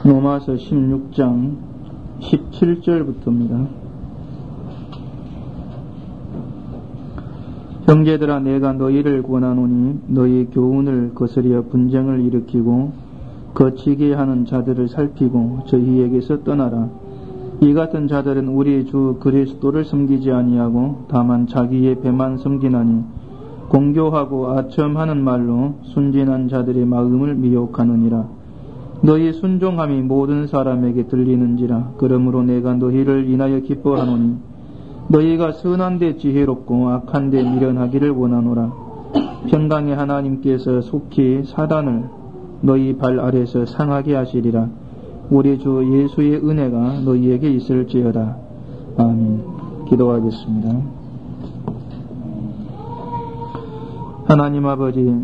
로마서 16장 17절부터입니다. 형제들아, 내가 너희를 권하노니 너희 교훈을 거스려 분쟁을 일으키고 거치게 하는 자들을 살피고 저희에게서 떠나라. 이 같은 자들은 우리 주 그리스도를 섬기지 아니하고 다만 자기의 배만 섬기나니 공교하고 아첨하는 말로 순진한 자들의 마음을 미혹하느니라. 너희 순종함이 모든 사람에게 들리는지라. 그러므로 내가 너희를 인하여 기뻐하노니 너희가 선한 데 지혜롭고 악한 데 미련하기를 원하노라. 평강의 하나님께서 속히 사단을 너희 발 아래서 상하게 하시리라. 우리 주 예수의 은혜가 너희에게 있을지어다. 아멘. 기도하겠습니다. 하나님 아버지,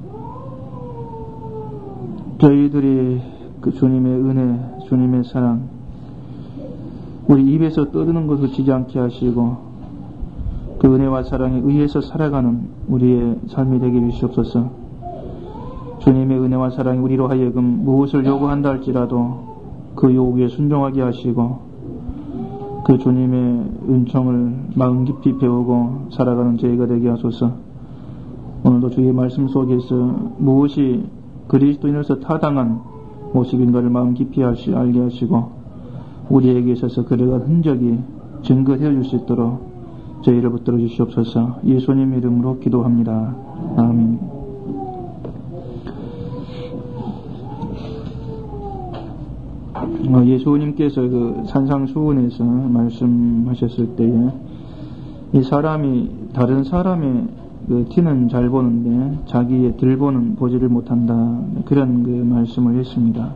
저희들이 그 주님의 은혜, 주님의 사랑, 우리 입에서 떠드는 것을 지지 않게 하시고 그 은혜와 사랑에 의해서 살아가는 우리의 삶이 되게 주시옵소서. 주님의 은혜와 사랑이 우리로 하여금 무엇을 요구한다 할지라도 그 요구에 순종하게 하시고 그 주님의 은총을 마음 깊이 배우고 살아가는 저희가 되게 하소서. 오늘도 주의 말씀 속에서 무엇이 그리스도인으로서 타당한 모습인가를 마음 깊이 알게 하시고 우리에게 있어서 그러한 흔적이 증거되어 줄 수 있도록 저희를 붙들어 주시옵소서. 예수님 이름으로 기도합니다. 아멘. 예수님께서 그 산상수훈에서 말씀하셨을 때에 이 사람이 다른 사람의 그 티는 잘 보는데 자기의 들보는 보지를 못한다, 그런 그 말씀을 했습니다.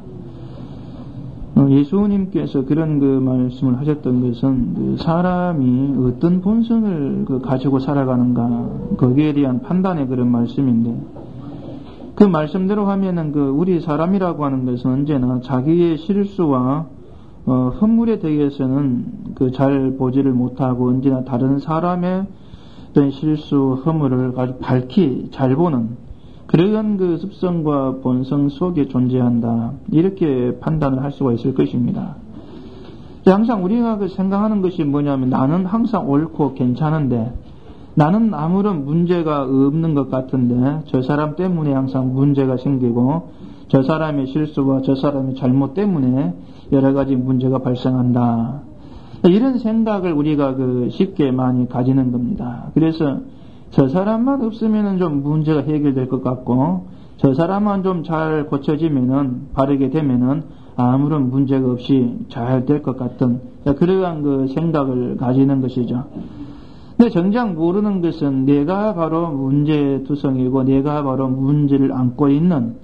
예수님께서 그런 그 말씀을 하셨던 것은 그 사람이 어떤 본성을 가지고 살아가는가, 거기에 대한 판단의 그런 말씀인데, 그 말씀대로 하면은 우리 사람이라고 하는 것은 언제나 자기의 실수와 허물에 대해서는 잘 보지를 못하고 언제나 다른 사람의 어떤 실수, 허물을 아주 밝히 잘 보는 그러한 그 습성과 본성 속에 존재한다, 이렇게 판단을 할 수가 있을 것입니다. 항상 우리가 생각하는 것이 뭐냐면, 나는 항상 옳고 괜찮은데, 나는 아무런 문제가 없는 것 같은데 저 사람 때문에 항상 문제가 생기고 저 사람의 실수와 저 사람의 잘못 때문에 여러 가지 문제가 발생한다, 이런 생각을 우리가 쉽게 많이 가지는 겁니다. 그래서 저 사람만 없으면 좀 문제가 해결될 것 같고 저 사람만 좀 잘 고쳐지면은, 바르게 되면은 아무런 문제가 없이 잘 될 것 같은 그러한 생각을 가지는 것이죠. 근데 정작 모르는 것은 내가 바로 문제투성이고 내가 바로 문제를 안고 있는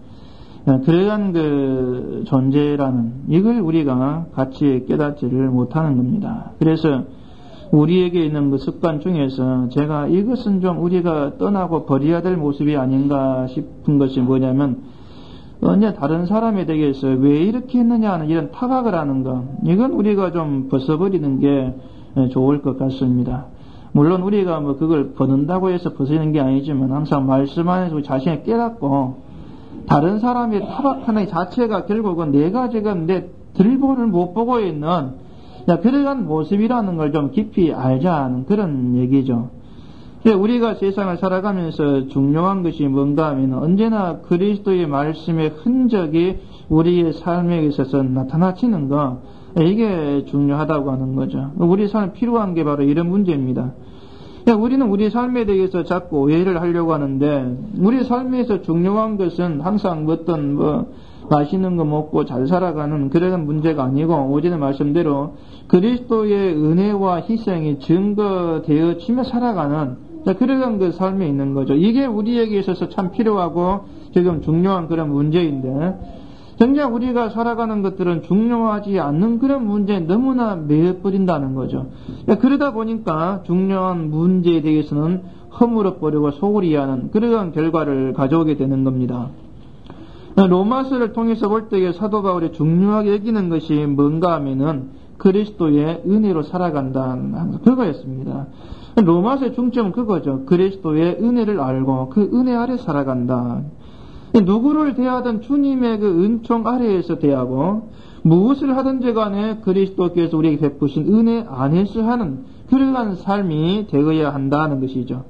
그러한 존재라는, 이걸 우리가 같이 깨닫지를 못하는 겁니다. 그래서 우리에게 있는 습관 중에서 제가 이것은 좀 우리가 떠나고 버려야 될 모습이 아닌가 싶은 것이 뭐냐면, 언제 다른 사람에 대해서 왜 이렇게 했느냐 하는 이런 타박을 하는 것, 이건 우리가 좀 벗어버리는 게 좋을 것 같습니다. 물론 우리가 그걸 벗는다고 해서 벗는 게 아니지만 항상 말씀 안에서 자신을 깨닫고 다른 사람의 타박하는 자체가 결국은 내가 지금 내 들보를 못 보고 있는 그러한 모습이라는 걸 좀 깊이 알자는 그런 얘기죠. 우리가 세상을 살아가면서 중요한 것이 뭔가 하면 언제나 그리스도의 말씀의 흔적이 우리의 삶에 있어서 나타나지는 것, 이게 중요하다고 하는 거죠. 우리 삶에 필요한 게 바로 이런 문제입니다. 우리는 우리 삶에 대해서 자꾸 오해를 하려고 하는데, 우리 삶에서 중요한 것은 항상 어떤 맛있는 거 먹고 잘 살아가는 그런 문제가 아니고, 오전에 말씀대로 그리스도의 은혜와 희생이 증거되어지며 살아가는 그런 삶에 있는 거죠. 이게 우리에게 있어서 참 필요하고 지금 중요한 그런 문제인데, 정작 우리가 살아가는 것들은 중요하지 않는 그런 문제에 너무나 매여버린다는 거죠. 그러다 보니까 중요한 문제에 대해서는 허물어버리고 소홀히 하는 그러한 결과를 가져오게 되는 겁니다. 로마서를 통해서 볼 때에 사도 바울이 중요하게 여기는 것이 뭔가 하면은 그리스도의 은혜로 살아간다는 그거였습니다. 로마서의 중점은 그거죠. 그리스도의 은혜를 알고 그 은혜 아래 살아간다. 누구를 대하든 주님의 그 은총 아래에서 대하고 무엇을 하든지 간에 그리스도께서 우리에게 베푸신 은혜 안에서 하는 그러한 삶이 되어야 한다는 것이죠.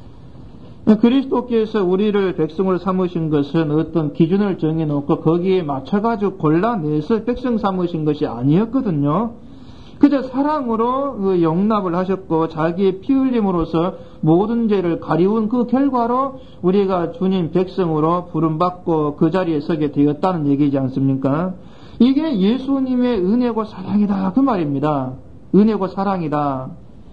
그리스도께서 우리를 백성으로 삼으신 것은 어떤 기준을 정해놓고 거기에 맞춰가지고 골라내서 백성 삼으신 것이 아니었거든요. 그저 사랑으로 그 용납을 하셨고 자기의 피 흘림으로써 모든 죄를 가리운 그 결과로 우리가 주님 백성으로 부름받고 그 자리에 서게 되었다는 얘기지 않습니까? 이게 예수님의 은혜고 사랑이다 그 말입니다. 은혜고 사랑이다.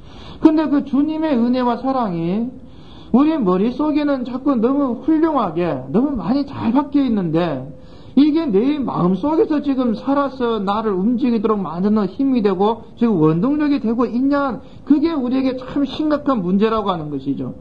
근데 그 주님의 은혜와 사랑이 우리 머릿속에는 자꾸 너무 훌륭하게 너무 많이 잘 박혀 있는데 이게 내 마음속에서 지금 살아서 나를 움직이도록 만드는 힘이 되고 지금 원동력이 되고 있냐, 그게 우리에게 참 심각한 문제라고 하는 것이죠.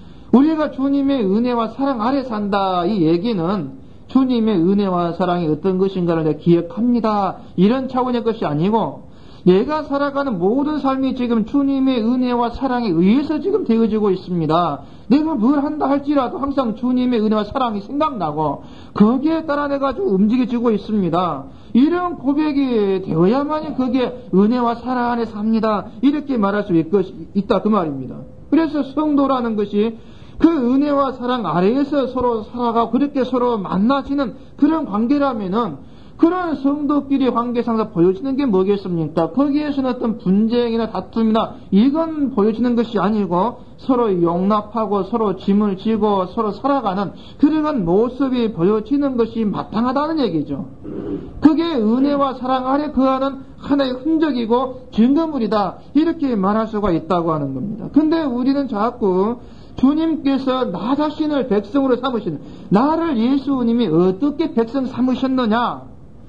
우리가 주님의 은혜와 사랑 아래 산다 이 얘기는 주님의 은혜와 사랑이 어떤 것인가를 내가 기억합니다 이런 차원의 것이 아니고 내가 살아가는 모든 삶이 지금 주님의 은혜와 사랑에 의해서 지금 되어지고 있습니다. 내가 뭘 한다 할지라도 항상 주님의 은혜와 사랑이 생각나고 거기에 따라 내가 좀 움직여지고 있습니다. 이런 고백이 되어야만이 그게 은혜와 사랑 안에 삽니다. 이렇게 말할 수 있다 그 말입니다. 그래서 성도라는 것이 그 은혜와 사랑 아래에서 서로 살아가고 그렇게 서로 만나지는 그런 관계라면은 그런 성도끼리 관계상에서 보여지는 게 뭐겠습니까? 거기에서는 어떤 분쟁이나 다툼이나 이건 보여지는 것이 아니고 서로 용납하고 서로 짐을 지고 서로 살아가는 그러한 모습이 보여지는 것이 마땅하다는 얘기죠. 그게 은혜와 사랑 아래 거하는 하나의 흔적이고 증거물이다 이렇게 말할 수가 있다고 하는 겁니다. 근데 우리는 자꾸 주님께서 나 자신을 백성으로 삼으신 나를 예수님이 어떻게 백성 삼으셨느냐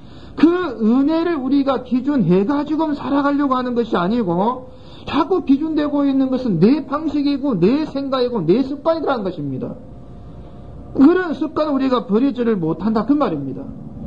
그 은혜를 우리가 기준해가지고 살아가려고 하는 것이 아니고 자꾸 기준되고 있는 것은 내 방식이고 내 생각이고 내 습관이라는 것입니다. 그런 습관을 우리가 버리지를 못한다 그 말입니다.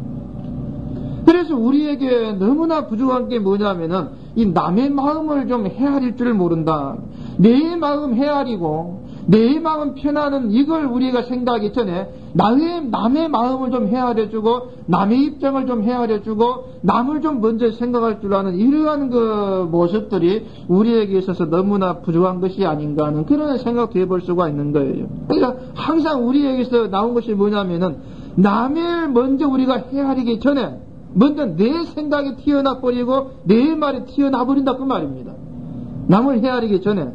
그래서 우리에게 너무나 부족한 게 뭐냐면은 이 남의 마음을 좀 헤아릴 줄 모른다. 내 마음 헤아리고 내 마음 편하는 이걸 우리가 생각하기 전에 남의 마음을 좀 헤아려주고 남의 입장을 좀 헤아려주고 남을 좀 먼저 생각할 줄 아는 이러한 그 모습들이 우리에게 있어서 너무나 부족한 것이 아닌가 하는 그런 생각도 해볼 수가 있는 거예요. 그러니까 항상 우리에게서 나온 것이 뭐냐면은 남을 먼저 우리가 헤아리기 전에 먼저 내 생각이 튀어나 버리고 내 말이 튀어나 버린다 그 말입니다. 남을 헤아리기 전에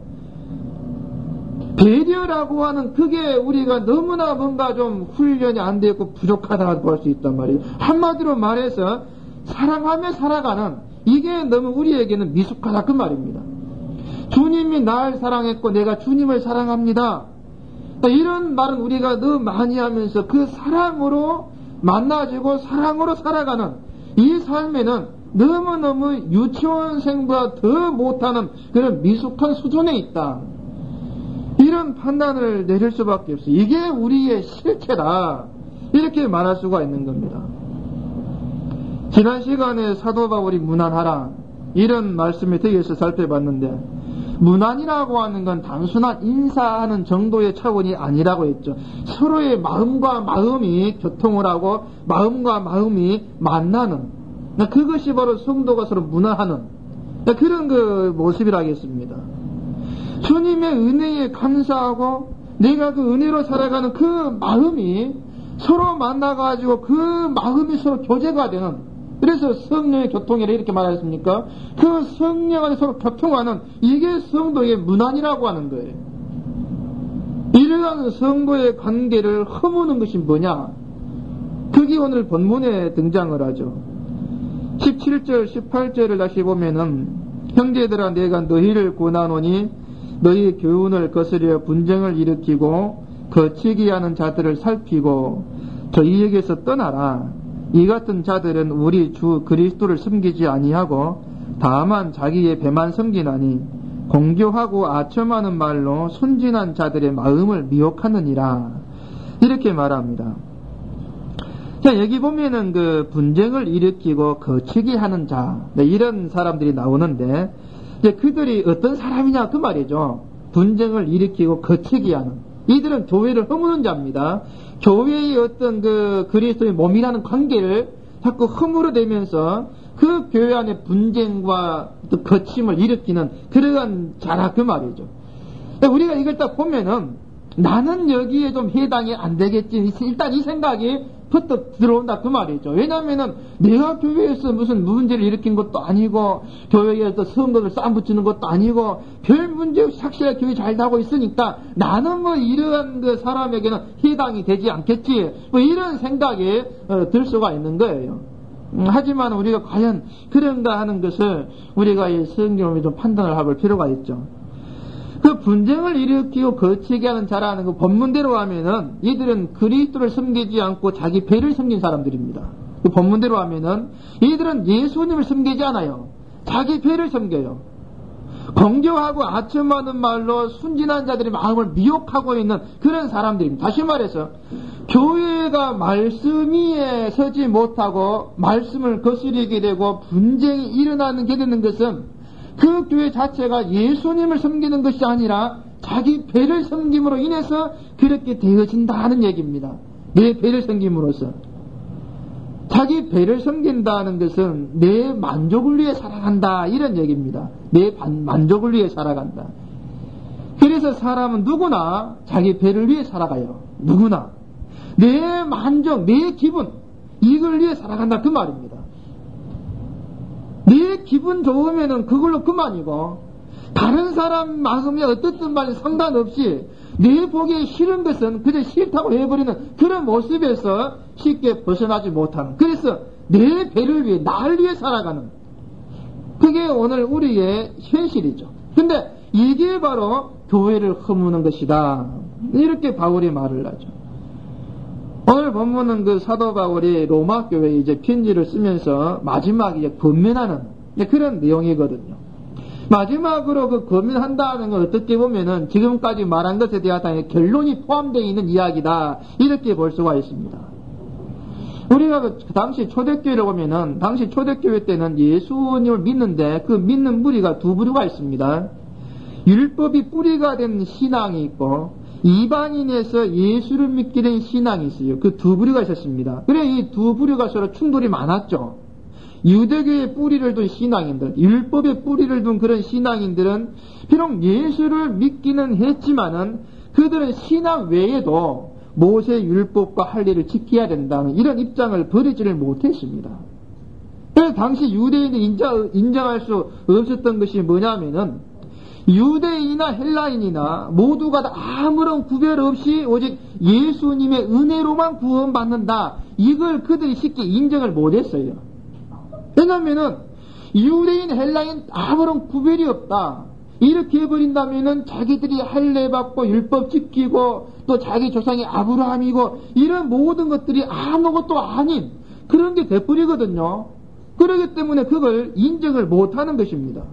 배려라고 하는 그게 우리가 너무나 뭔가 좀 훈련이 안 되고 부족하다고 할 수 있단 말이에요. 한마디로 말해서 사랑하며 살아가는 이게 너무 우리에게는 미숙하다 그 말입니다. 주님이 날 사랑했고 내가 주님을 사랑합니다. 이런 말은 우리가 너무 많이 하면서 그 사랑으로 만나지고 사랑으로 살아가는 이 삶에는 너무너무 유치원생보다 더 못하는 그런 미숙한 수준에 있다. 이런 판단을 내릴 수밖에 없어요. 이게 우리의 실체다. 이렇게 말할 수가 있는 겁니다. 지난 시간에 사도 바울이 무난하라 이런 말씀에 대해서 살펴봤는데 무난이라고 하는 건 단순한 인사하는 정도의 차원이 아니라고 했죠. 서로의 마음과 마음이 교통을 하고 마음과 마음이 만나는 그것이 바로 성도가 서로 무난하는 그런 그 모습이라겠습니다. 주님의 은혜에 감사하고 내가 그 은혜로 살아가는 그 마음이 서로 만나가지고 그 마음이 서로 교제가 되는 그래서 성령의 교통이라 이렇게 말했습니까? 그 성령 안에 서로 교통하는 이게 성도의 문안이라고 하는 거예요. 이러한 성도의 관계를 허무는 것이 뭐냐? 그게 오늘 본문에 등장을 하죠. 17절 18절을 다시 보면은 형제들아 내가 너희를 권하노니 너희 교훈을 거스려 분쟁을 일으키고 거치기 하는 자들을 살피고 저희에게서 떠나라. 이 같은 자들은 우리 주 그리스도를 섬기지 아니하고 다만 자기의 배만 섬기나니 공교하고 아첨하는 말로 순진한 자들의 마음을 미혹하느니라. 이렇게 말합니다. 자, 여기 보면은 그 분쟁을 일으키고 거치기 하는 자, 이런 사람들이 나오는데 그들이 어떤 사람이냐 그 말이죠. 분쟁을 일으키고 거치기 하는 이들은 교회를 허무는 자입니다. 교회의 어떤 그 그리스도의 몸이라는 관계를 자꾸 허물어대면서 그 교회 안에 분쟁과 또 거침을 일으키는 그러한 자라 그 말이죠. 우리가 이걸 딱 보면은 나는 여기에 좀 해당이 안 되겠지. 일단 이 생각이 퍼뜩 들어온다 그 말이죠. 왜냐하면은 내가 교회에서 무슨 문제를 일으킨 것도 아니고 교회에서 선거를 싸움 붙이는 것도 아니고 별 문제 없이 확실하게 교회 잘 나고 있으니까 나는 뭐 이러한 그 사람에게는 해당이 되지 않겠지. 뭐 이런 생각이 들 수가 있는 거예요. 하지만 우리가 과연 그런가 하는 것을 우리가 이 성경을 좀 판단을 해볼 필요가 있죠. 그 분쟁을 일으키고 거치게 하는 자라는 그 본문대로 하면은 이들은 그리스도를 섬기지 않고 자기 배를 섬긴 사람들입니다. 그 본문대로 하면은 이들은 예수님을 섬기지 않아요. 자기 배를 섬겨요. 공경하고 아첨하는 말로 순진한 자들의 마음을 미혹하고 있는 그런 사람들입니다. 다시 말해서 교회가 말씀 위에 서지 못하고 말씀을 거스르게 되고 분쟁이 일어나는 게 되는 것은 그 교회 자체가 예수님을 섬기는 것이 아니라 자기 배를 섬김으로 인해서 그렇게 되어진다는 얘기입니다. 내 배를 섬김으로써. 자기 배를 섬긴다는 것은 내 만족을 위해 살아간다 이런 얘기입니다. 내 만족을 위해 살아간다. 그래서 사람은 누구나 자기 배를 위해 살아가요. 누구나. 내 만족, 내 기분 이걸 위해 살아간다 그 말입니다. 내 기분 좋으면은 그걸로 그만이고 다른 사람 마음이 어떻든 말이 상관없이 내 보기에 싫은 것은 그저 싫다고 해버리는 그런 모습에서 쉽게 벗어나지 못하는, 그래서 내 배를 위해 나를 위해 살아가는 그게 오늘 우리의 현실이죠. 근데 이게 바로 교회를 허무는 것이다 이렇게 바울이 말을 하죠. 오늘 본문은 그 사도 바울이 로마 교회에 이제 편지를 쓰면서 마지막에 권면하는 그런 내용이거든요. 마지막으로 그 권면한다는 건 어떻게 보면은 지금까지 말한 것에 대한 결론이 포함되어 있는 이야기다 이렇게 볼 수가 있습니다. 우리가 그 당시 초대교회를 보면은 당시 초대교회 때는 예수님을 믿는데 그 믿는 무리가 두 부류가 있습니다. 율법이 뿌리가 된 신앙이 있고 이방인에서 예수를 믿게 된 신앙이 있어요. 그 두 부류가 있었습니다. 그래 이 두 부류가 서로 충돌이 많았죠. 유대교의 뿌리를 둔 신앙인들, 율법의 뿌리를 둔 그런 신앙인들은 비록 예수를 믿기는 했지만은 그들은 신앙 외에도 모세 율법과 할례를 지켜야 된다는 이런 입장을 버리지를 못했습니다. 그래서 당시 유대인이 인정할 수 없었던 것이 뭐냐면은 유대인이나 헬라인이나 모두가 다 아무런 구별 없이 오직 예수님의 은혜로만 구원받는다. 이걸 그들이 쉽게 인정을 못했어요. 왜냐하면은 유대인, 헬라인 아무런 구별이 없다. 이렇게 해버린다면은 자기들이 할례 받고 율법 지키고 또 자기 조상이 아브라함이고 이런 모든 것들이 아무것도 아닌 그런 게 돼버리거든요. 그렇기 때문에 그걸 인정을 못하는 것입니다.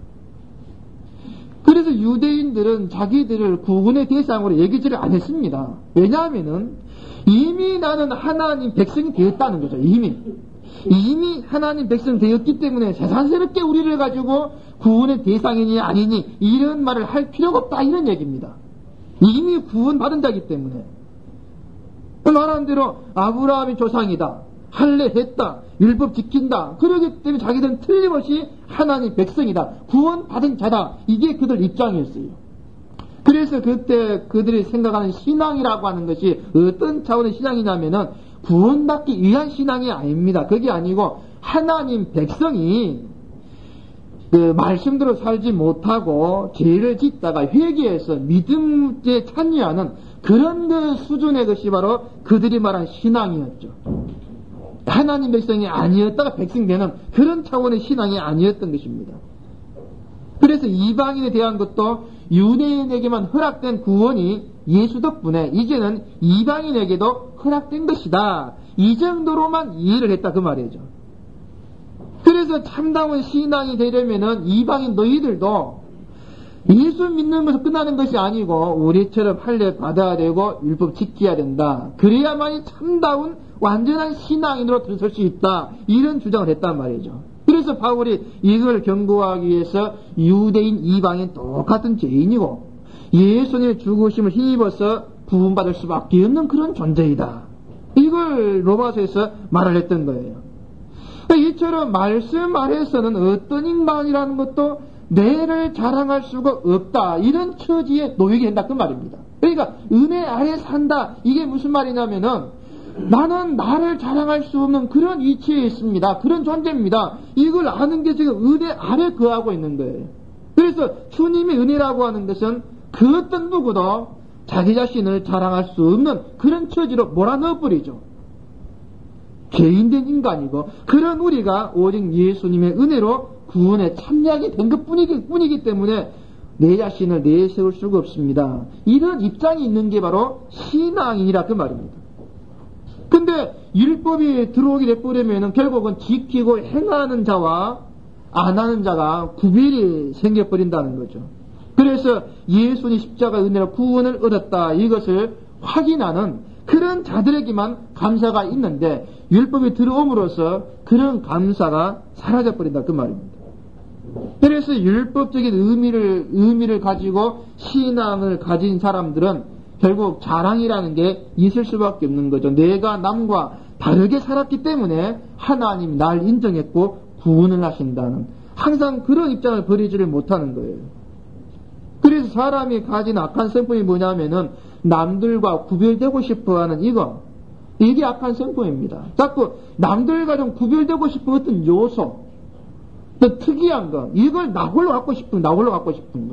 그래서 유대인들은 자기들을 구원의 대상으로 여기지를 않았습니다. 왜냐하면은 이미 나는 하나님 백성이 되었다는 거죠. 이미 하나님 백성 되었기 때문에 세상스럽게 우리를 가지고 구원의 대상이니 아니니 이런 말을 할 필요가 없다 이런 얘기입니다. 이미 구원받은 자이기 때문에 말하는 대로 아브라함이 조상이다, 할례했다, 율법 지킨다. 그러기 때문에 자기들은 틀림없이 하나님 백성이다, 구원받은 자다. 이게 그들 입장이었어요. 그래서 그때 그들이 생각하는 신앙이라고 하는 것이 어떤 차원의 신앙이냐면은 구원받기 위한 신앙이 아닙니다. 그게 아니고 하나님 백성이 그 말씀대로 살지 못하고 죄를 짓다가 회개해서 믿음에 참여하는 그런 그 수준의 것이 바로 그들이 말한 신앙이었죠. 하나님 백성이 아니었다가 백성 되는 그런 차원의 신앙이 아니었던 것입니다. 그래서 이방인에 대한 것도 유대인에게만 허락된 구원이 예수 덕분에 이제는 이방인에게도 허락된 것이다. 이 정도로만 이해를 했다 그 말이죠. 그래서 참다운 신앙이 되려면은 이방인 너희들도 예수 믿는 것을 끝나는 것이 아니고 우리처럼 할례 받아야 되고 율법 지켜야 된다. 그래야만이 참다운 완전한 신앙인으로 들어설 수 있다. 이런 주장을 했단 말이죠. 그래서 바울이 이걸 경고하기 위해서 유대인, 이방인 똑같은 죄인이고 예수님의 죽으심을 힘입어서 구원받을 수밖에 없는 그런 존재이다. 이걸 로마서에서 말을 했던 거예요. 이처럼 말씀 아래에서는 어떤 인간이라는 것도 내를 자랑할 수가 없다. 이런 처지에 놓이게 된다. 그 말입니다. 그러니까 은혜 아래 산다. 이게 무슨 말이냐면은 나는 나를 자랑할 수 없는 그런 위치에 있습니다. 그런 존재입니다. 이걸 아는 게 지금 은혜 아래 거하고 있는 거예요. 그래서 주님의 은혜라고 하는 것은 그 어떤 누구도 자기 자신을 자랑할 수 없는 그런 처지로 몰아넣어버리죠. 죄인된 인간이고 그런 우리가 오직 예수님의 은혜로 구원에 참여하게 된 것뿐이기 때문에 내 자신을 내세울 수가 없습니다. 이런 입장이 있는 게 바로 신앙이라 그 말입니다. 근데 율법이 들어오게 돼버리면 결국은 지키고 행하는 자와 안 하는 자가 구별이 생겨버린다는 거죠. 그래서 예수님 십자가 은혜로 구원을 얻었다 이것을 확인하는 그런 자들에게만 감사가 있는데 율법이 들어옴으로써 그런 감사가 사라져버린다 그 말입니다. 그래서 율법적인 의미를 가지고 신앙을 가진 사람들은 결국 자랑이라는 게 있을 수밖에 없는 거죠. 내가 남과 다르게 살았기 때문에 하나님이 날 인정했고 구원을 하신다는 항상 그런 입장을 버리지를 못하는 거예요. 그래서 사람이 가진 악한 성품이 뭐냐면은 남들과 구별되고 싶어하는 이게 악한 성품입니다. 자꾸 남들과 좀 구별되고 싶은 어떤 요소, 또 특이한 거, 이걸 나 홀로 갖고 싶은 거.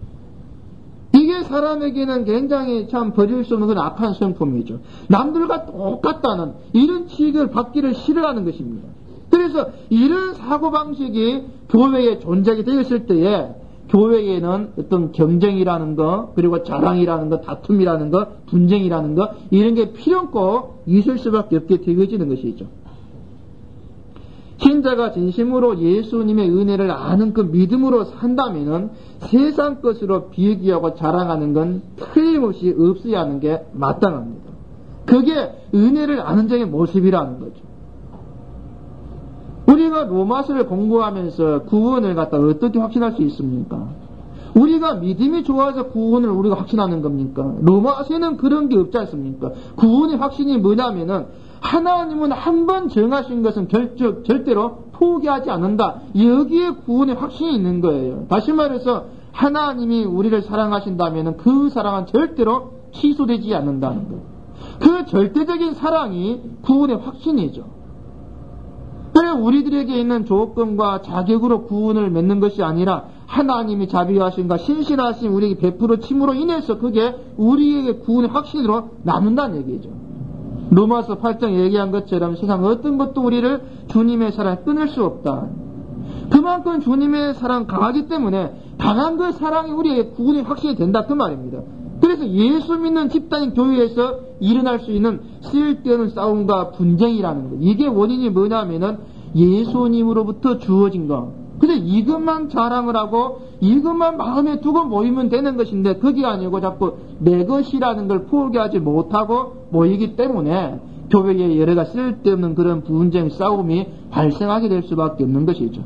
이게 사람에게는 굉장히 참 버릴 수 없는 그런 악한 성품이죠. 남들과 똑같다는 이런 취급을 받기를 싫어하는 것입니다. 그래서 이런 사고방식이 교회에 존재하게 되었을 때에 교회에는 어떤 경쟁이라는 거, 그리고 자랑이라는 거, 다툼이라는 거, 분쟁이라는 거, 이런 게 필요 없고 있을 수밖에 없게 되어지는 것이죠. 신자가 진심으로 예수님의 은혜를 아는 그 믿음으로 산다면은 세상 것으로 비교하고 자랑하는 건 틀림없이 없어야 하는 게 마땅합니다. 그게 은혜를 아는 자의 모습이라는 거죠. 우리가 로마서를 공부하면서 구원을 갖다 어떻게 확신할 수 있습니까? 우리가 믿음이 좋아서 구원을 우리가 확신하는 겁니까? 로마서에는 그런 게 없지 않습니까? 구원의 확신이 뭐냐면은 하나님은 한 번 정하신 것은 절대로 포기하지 않는다. 여기에 구원의 확신이 있는 거예요. 다시 말해서 하나님이 우리를 사랑하신다면 그 사랑은 절대로 취소되지 않는다는 거예요. 그 절대적인 사랑이 구원의 확신이죠. 그래 우리들에게 있는 조건과 자격으로 구원을 맺는 것이 아니라 하나님이 자비하심과 신실하심 우리에게 베풀어 침으로 인해서 그게 우리에게 구원의 확신으로 남는다는 얘기죠. 로마서 8장 얘기한 것처럼 세상 어떤 것도 우리를 주님의 사랑에 끊을 수 없다. 그만큼 주님의 사랑 강하기 때문에 강한 그 사랑이 우리에게 구원의 확신이 된다 그 말입니다. 그래서 예수 믿는 집단인 교회에서 일어날 수 있는 쓸데없는 싸움과 분쟁이라는 것. 이게 원인이 뭐냐면은 예수님으로부터 주어진 것. 근데 이것만 자랑을 하고 이것만 마음에 두고 모이면 되는 것인데 그게 아니고 자꾸 내 것이라는 걸 포기하지 못하고 모이기 때문에 교회에 여러 가지 쓸데없는 그런 분쟁, 싸움이 발생하게 될 수밖에 없는 것이죠.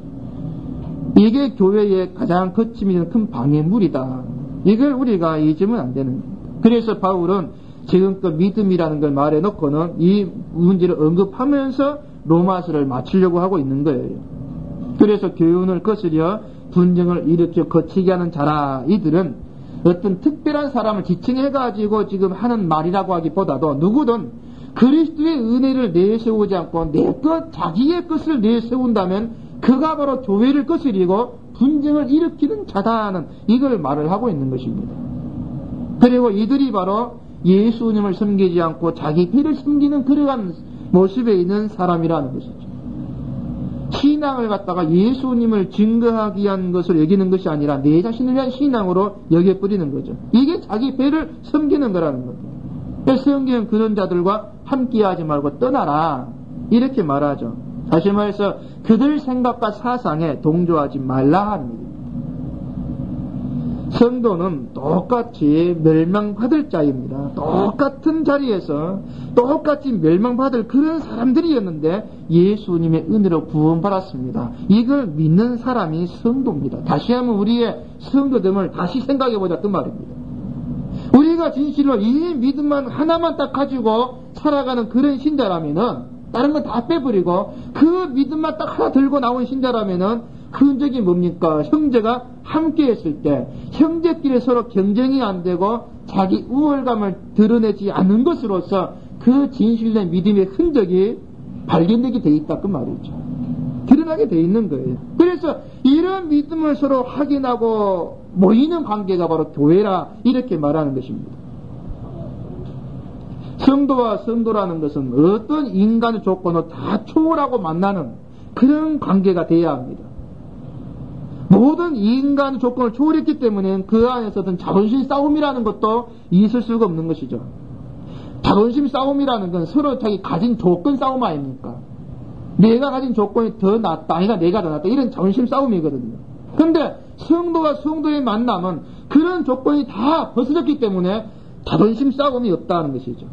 이게 교회의 가장 거침이 있는 큰 방해물이다. 이걸 우리가 잊으면 안 되는 겁니다. 그래서 바울은 지금껏 믿음이라는 걸 말해놓고는 이 문제를 언급하면서 로마서를 마치려고 하고 있는 거예요. 그래서 교훈을 거스려 분쟁을 일으켜 거치게 하는 자라 이들은 어떤 특별한 사람을 지칭해가지고 지금 하는 말이라고 하기보다도 누구든 그리스도의 은혜를 내세우지 않고 내 것, 자기의 것을 내세운다면 그가 바로 교회를 거스리고 분쟁을 일으키는 자다는 이걸 말을 하고 있는 것입니다. 그리고 이들이 바로 예수님을 섬기지 않고 자기 배를 섬기는 그러한 모습에 있는 사람이라는 것이죠. 신앙을 갖다가 예수님을 증거하기 위한 것을 여기는 것이 아니라 내 자신을 위한 신앙으로 여겨버리는 거죠. 이게 자기 배를 섬기는 거라는 겁니다. 그래서 성경은 그런 자들과 함께하지 말고 떠나라 이렇게 말하죠. 다시 말해서 그들 생각과 사상에 동조하지 말라 하는 얘기입니다. 성도는 똑같이 멸망받을 자입니다. 똑같은 자리에서 똑같이 멸망받을 그런 사람들이었는데 예수님의 은혜로 구원받았습니다. 이걸 믿는 사람이 성도입니다. 다시 한번 우리의 성도됨을 다시 생각해보자 그 말입니다. 우리가 진실로 이 믿음만 하나만 딱 가지고 살아가는 그런 신자라면은 다른 건 다 빼버리고 그 믿음만 딱 하나 들고 나온 신자라면은 그 흔적이 뭡니까? 형제가 함께 했을 때 형제끼리 서로 경쟁이 안 되고 자기 우월감을 드러내지 않는 것으로서 그 진실된 믿음의 흔적이 발견되게 돼 있다 그 말이죠. 드러나게 돼 있는 거예요. 그래서 이런 믿음을 서로 확인하고 모이는 관계가 바로 교회라 이렇게 말하는 것입니다. 성도와 성도라는 것은 어떤 인간의 조건을 다 초월하고 만나는 그런 관계가 되어야 합니다. 모든 인간의 조건을 초월했기 때문에 그 안에서 어떤 자존심 싸움이라는 것도 있을 수가 없는 것이죠. 자존심 싸움이라는 건 서로 자기 가진 조건 싸움 아닙니까? 내가 가진 조건이 더 낫다, 아니가 내가 더 낫다, 이런 자존심 싸움이거든요. 근데 성도와 성도의 만남은 그런 조건이 다 벗어졌기 때문에 자존심 싸움이 없다는 것이죠.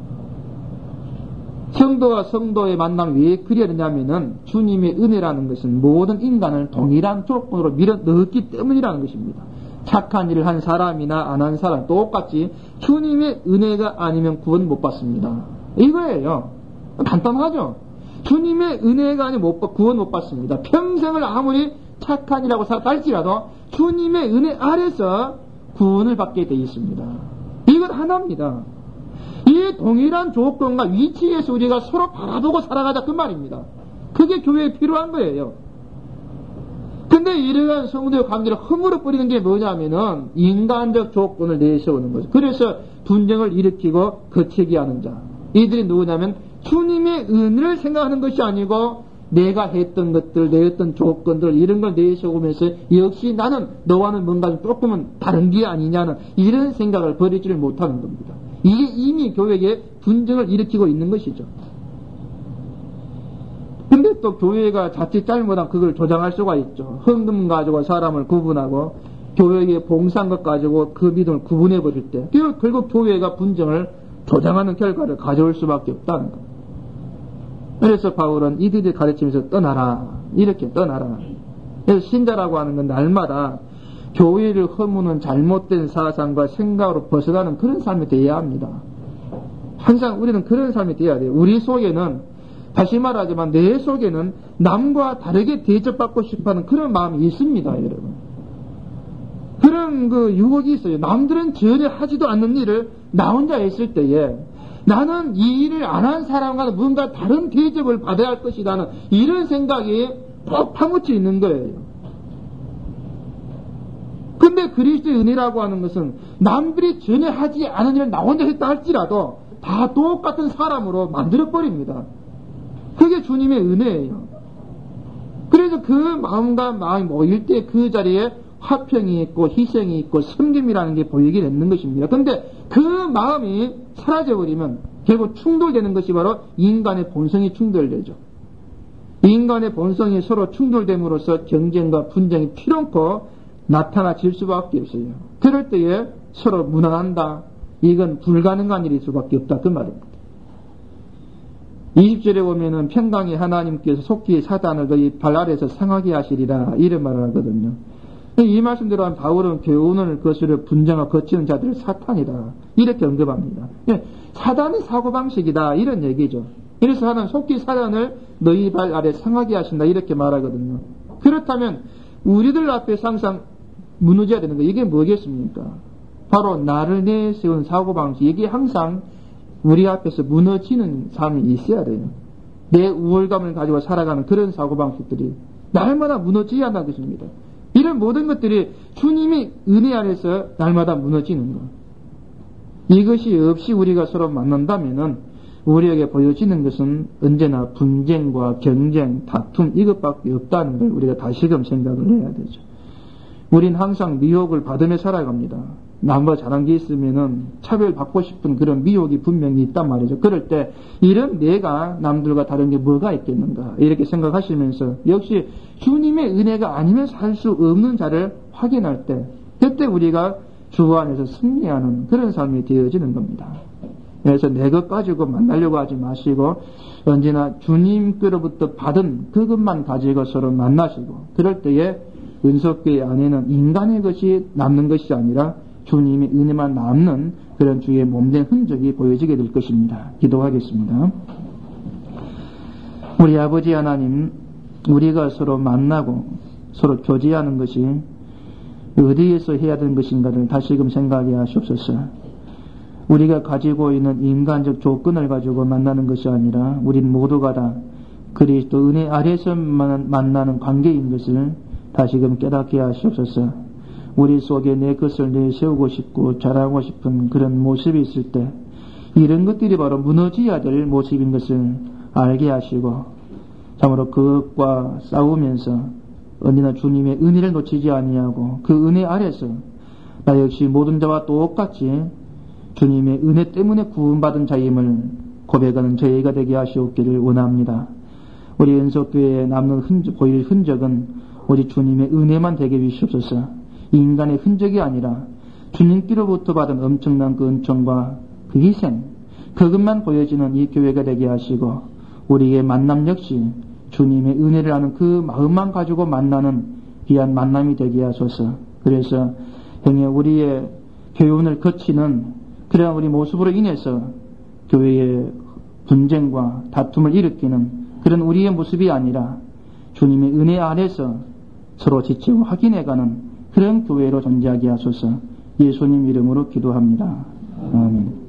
성도와 성도의 만남을 왜 그려야 되냐면은 주님의 은혜라는 것은 모든 인간을 동일한 조건으로 밀어 넣었기 때문이라는 것입니다. 착한 일을 한 사람이나 안 한 사람 똑같이 주님의 은혜가 아니면 구원 못 받습니다. 이거예요. 간단하죠. 주님의 은혜가 아니면 구원 못 받습니다. 평생을 아무리 착한 일하고 살았다 할지라도 주님의 은혜 아래서 구원을 받게 되어 있습니다. 이건 하나입니다. 이 동일한 조건과 위치에서 우리가 서로 바라보고 살아가자 그 말입니다. 그게 교회에 필요한 거예요. 근데 이러한 성도의 관계를 허물어 버리는 게 뭐냐면은 인간적 조건을 내세우는 거죠. 그래서 분쟁을 일으키고 거치게 하는 자. 이들이 누구냐면 주님의 은혜를 생각하는 것이 아니고 내가 했던 것들, 내 했던 조건들 이런 걸 내세우면서 역시 나는 너와는 뭔가 조금은 다른 게 아니냐는 이런 생각을 버리지를 못하는 겁니다. 이게 이미 교회에 분쟁을 일으키고 있는 것이죠. 근데 또 교회가 자칫 잘못하면 그걸 조장할 수가 있죠. 헌금 가지고 사람을 구분하고 교회에 봉사한 것 가지고 그 믿음을 구분해 버릴 때 결국 교회가 분쟁을 조장하는 결과를 가져올 수밖에 없다는 것. 그래서 바울은 이들이 가르치면서 떠나라. 이렇게 떠나라. 그래서 신자라고 하는 건 날마다 교회를 허무는 잘못된 사상과 생각으로 벗어나는 그런 삶이 되어야 합니다. 항상 우리는 그런 삶이 되어야 돼요. 우리 속에는 다시 말하지만 내 속에는 남과 다르게 대접받고 싶어하는 그런 마음이 있습니다, 여러분. 그런 그 유혹이 있어요. 남들은 전혀 하지도 않는 일을 나 혼자 했을 때에 나는 이 일을 안 한 사람과는 뭔가 다른 대접을 받아야 할 것이라는 이런 생각이 꼭 파묻혀 있는 거예요. 근데 그리스도의 은혜라고 하는 것은 남들이 전혀 하지 않은 일을 나 혼자 했다 할지라도 다 똑같은 사람으로 만들어버립니다. 그게 주님의 은혜예요. 그래서 그 마음과 마음이 모일 때 그 자리에 화평이 있고 희생이 있고 섬김이라는 게 보이게 되는 것입니다. 그런데 그 마음이 사라져버리면 결국 충돌되는 것이 바로 인간의 본성이 충돌되죠. 인간의 본성이 서로 충돌됨으로써 경쟁과 분쟁이 피렁고 나타나질 수밖에 없어요. 그럴 때에 서로 무난한다. 이건 불가능한 일일 수밖에 없다. 그 말입니다. 20절에 보면은 평강의 하나님께서 속히 사단을 그의 발 아래에서 상하게 하시리라 이런 말을 하거든요. 이 말씀대로 한 바울은 교훈을 거스려 분쟁하고 거치는 자들을 사탄이다 이렇게 언급합니다. 사단의 사고방식이다 이런 얘기죠. 그래서 하나는 속히 사단을 너희 발 아래 상하게 하신다 이렇게 말하거든요. 그렇다면 우리들 앞에서 항상 무너져야 되는 거 이게 뭐겠습니까? 바로 나를 내세운 사고방식 이게 항상 우리 앞에서 무너지는 삶이 있어야 돼요. 내 우월감을 가지고 살아가는 그런 사고방식들이 날마다 무너지어야 한다는 것입니다. 이런 모든 것들이 주님의 은혜 안에서 날마다 무너지는 것. 이것이 없이 우리가 서로 만난다면은 우리에게 보여지는 것은 언제나 분쟁과 경쟁, 다툼 이것밖에 없다는 걸 우리가 다시금 생각을 해야 되죠. 우린 항상 미혹을 받으며 살아갑니다. 남과 잘한 게 있으면은 차별받고 싶은 그런 미혹이 분명히 있단 말이죠. 그럴 때 이런 내가 남들과 다른 게 뭐가 있겠는가 이렇게 생각하시면서 역시 주님의 은혜가 아니면 살 수 없는 자를 확인할 때 그때 우리가 주 안에서 승리하는 그런 삶이 되어지는 겁니다. 그래서 내 것 가지고 만나려고 하지 마시고 언제나 주님께로부터 받은 그것만 가지고 서로 만나시고 그럴 때에 은속교회 안에는 인간의 것이 남는 것이 아니라 주님의 은혜만 남는 그런 주의 몸된 흔적이 보여지게 될 것입니다. 기도하겠습니다. 우리 아버지 하나님, 우리가 서로 만나고 서로 교제하는 것이 어디에서 해야 되는 것인가를 다시금 생각해 하시옵소서. 우리가 가지고 있는 인간적 조건을 가지고 만나는 것이 아니라 우린 모두가 다 그리스도 은혜 아래에서만 만나는 관계인 것을 다시금 깨닫게 하시옵소서. 우리 속에 내 것을 내세우고 싶고 자랑하고 싶은 그런 모습이 있을 때 이런 것들이 바로 무너져야 될 모습인 것을 알게 하시고 참으로 그것과 싸우면서 언제나 주님의 은혜를 놓치지 아니하고 그 은혜 아래서 나 역시 모든 자와 똑같이 주님의 은혜 때문에 구원받은 자임을 고백하는 저희가 되게 하시옵기를 원합니다. 우리 은속교회에 남는 보일 흔적은 우리 주님의 은혜만 되게 해주시옵소서. 인간의 흔적이 아니라 주님께로부터 받은 엄청난 그 은총과 그 희생, 그것만 보여지는 이 교회가 되게 하시고 우리의 만남 역시 주님의 은혜를 아는 그 마음만 가지고 만나는 귀한 만남이 되게 하소서. 그래서 행여 우리의 교훈을 거치는 그러한 우리 모습으로 인해서 교회의 분쟁과 다툼을 일으키는 그런 우리의 모습이 아니라 주님의 은혜 안에서 서로 지치고 확인해가는 그런 교회로 존재하게 하소서. 예수님 이름으로 기도합니다. 아멘.